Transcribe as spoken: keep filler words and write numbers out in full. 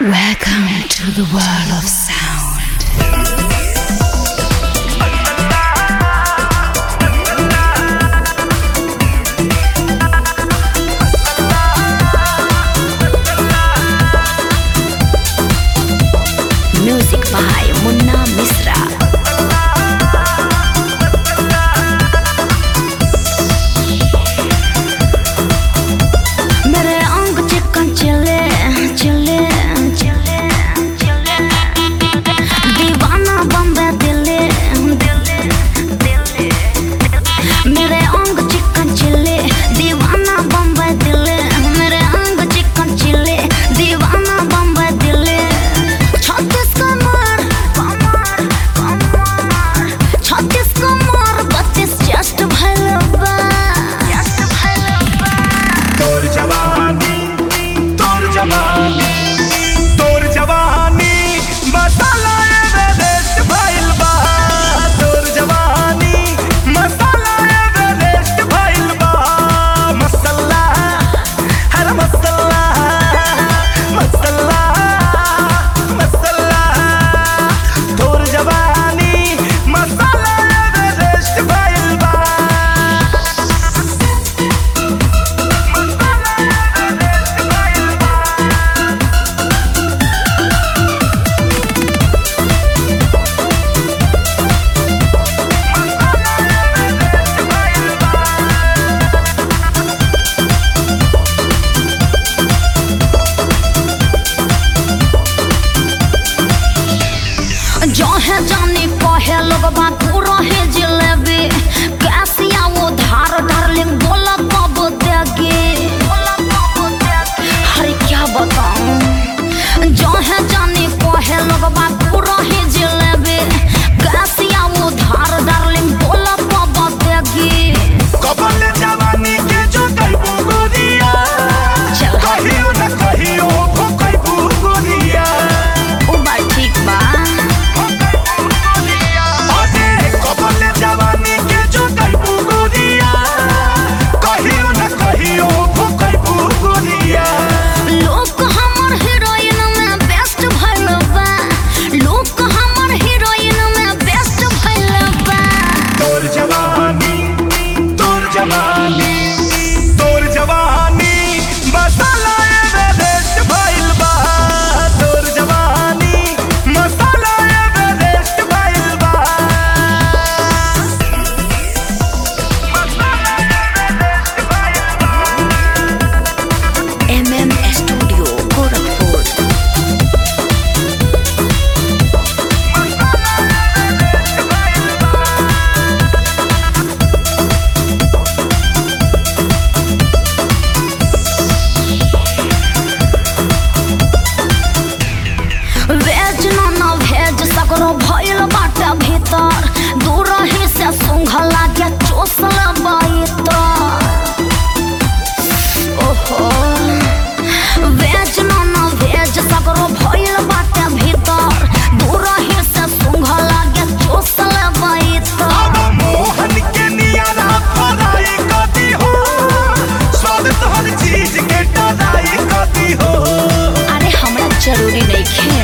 Welcome to the world of sound. Music by Munna Misra. जो है जाने कहे लोग बात रहे जिलेबी कैसिया वो धार डार्लिंग बोला कब देगी अरे क्या बताऊं जो है जाने कहे लोग बात रहे जिलेबी कैसिया वो धार डार्लिंग बोला कब देगी कबल जवानी के जो कईबू गोरिया कहियो न कहियो वो कईबू गोरिया ओ बात ठीक बा भइल बाटे भीतर दूर ही से सुंघला के चोसल बाइतर ओहो वेज नॉन वेज सगरो भइल बाटे भीतर दूर ही से सुंघला के चोसल बाइतर अब मोहन के नियारा फराई कदी हो स्वाद तो हर चीज के डराई कदी हो अरे हमरा जरूरी नहीं खे